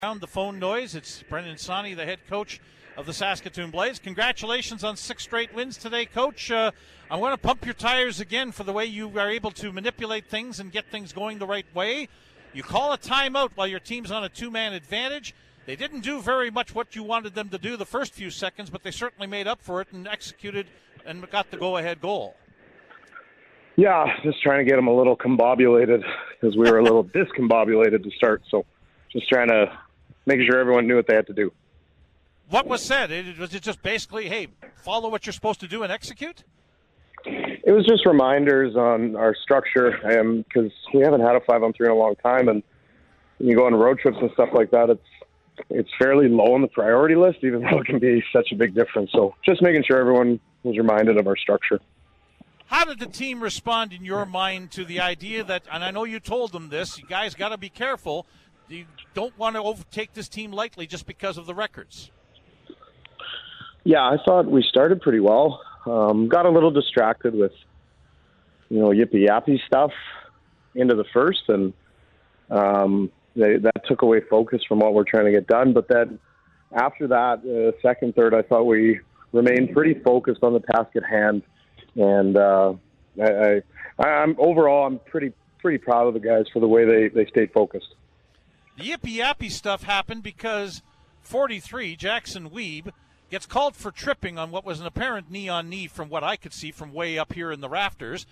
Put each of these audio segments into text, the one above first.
Around the phone noise, it's Brendan Sawney, the head coach of the Saskatoon Blaze. Congratulations on 6 straight wins today, Coach. I want to pump your tires again for the way you are able to manipulate things and get things going the right way. You call a timeout while your team's on a 2-man advantage. They didn't do very much what you wanted them to do the first few seconds, but they certainly made up for it and executed and got the go-ahead goal. Yeah, just trying to get them a little combobulated because we were a little discombobulated to start. So just trying to make sure everyone knew what they had to do. What was said? Was it just basically, hey, follow what you're supposed to do and execute? It was just reminders on our structure because we haven't had a 5-on-3 in a long time. And when you go on road trips and stuff like that, it's fairly low on the priority list, even though it can be such a big difference. So just making sure everyone was reminded of our structure. How did the team respond in your mind to the idea that, and I know you told them this, you guys got to be careful, you don't want to overtake this team lightly just because of the records? Yeah, I thought we started pretty well. Got a little distracted with, yippy-yappy stuff into the first, and that took away focus from what we're trying to get done. But then after that, second, third, I thought we remained pretty focused on the task at hand. And I'm overall, I'm pretty proud of the guys for the way they stayed focused. The yippy-yappy stuff happened because 43, Jackson Weeb, gets called for tripping on what was an apparent knee-on-knee from what I could see from way up here in the rafters.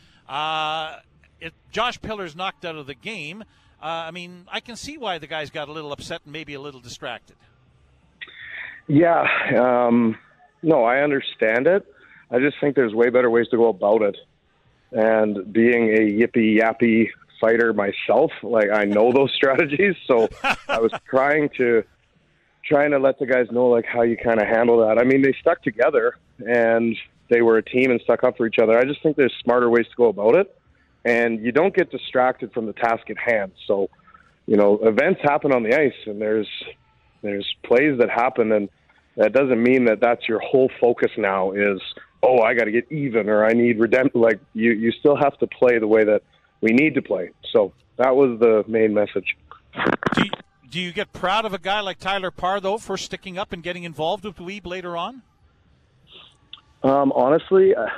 Josh Pillar's knocked out of the game. I can see why the guys got a little upset and maybe a little distracted. Yeah, no, I understand it. I just think there's way better ways to go about it. And being a yippy-yappy fighter myself, I know those strategies. So I was trying to let the guys know, how you kind of handle that. I mean, they stuck together, and they were a team and stuck up for each other. I just think there's smarter ways to go about it. And you don't get distracted from the task at hand. So, events happen on the ice, and there's plays that happen, and that doesn't mean that that's your whole focus now is, oh, I got to get even or I need redemption. You still have to play the way that we need to play. So that was the main message. Do you get proud of a guy like Tyler Parr, though, for sticking up and getting involved with Weeb later on? Honestly, I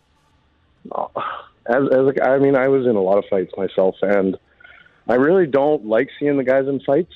was in a lot of fights myself, and I really don't like seeing the guys in fights.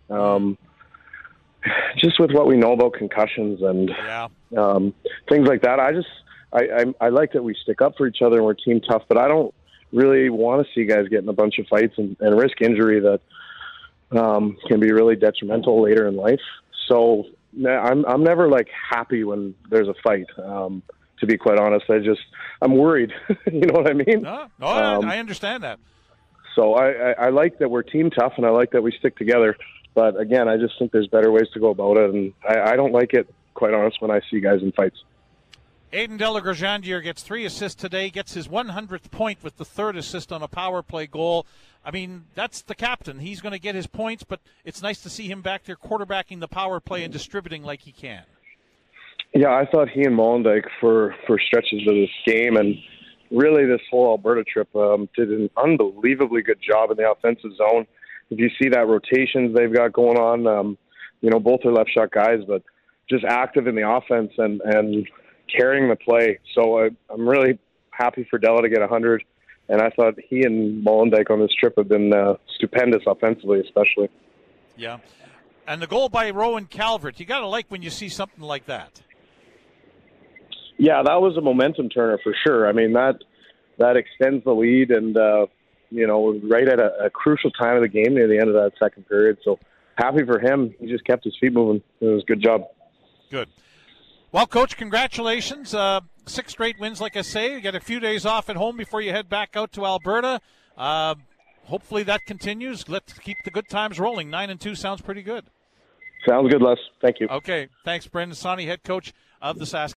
Just with what we know about concussions and things like that, I like that we stick up for each other and we're team tough, but I don't really want to see guys get in a bunch of fights and risk injury that can be really detrimental later in life. So I'm never happy when there's a fight. To be quite honest, I'm worried. You know what I mean? No, I understand that. So I like that we're team tough, and I like that we stick together. But again, I just think there's better ways to go about it, and I don't like it, quite honest, when I see guys in fights. Aiden Delagrandjier gets 3 assists today, gets his 100th point with the 3rd assist on a power play goal. I mean, that's the captain. He's going to get his points, but it's nice to see him back there quarterbacking the power play and distributing like he can. Yeah, I thought he and Molendyk for stretches of this game and really this whole Alberta trip did an unbelievably good job in the offensive zone. If you see that rotations they've got going on, both are left shot guys, but just active in the offense and carrying the play. So I'm really happy for Della to get 100, and I thought he and Molendyk on this trip have been stupendous offensively, especially. Yeah, and the goal by Rowan Calvert, you got to like when you see something like that. Yeah, that was a momentum turner for sure. I mean, that extends the lead and, right at a crucial time of the game near the end of that second period. So happy for him. He just kept his feet moving. It was a good job. Good. Well, Coach, congratulations. 6 straight wins, like I say. You get a few days off at home before you head back out to Alberta. Hopefully that continues. Let's keep the good times rolling. 9-2 sounds pretty good. Sounds good, Les. Thank you. Okay. Thanks, Brendan Sawney, head coach of the Saskatoon.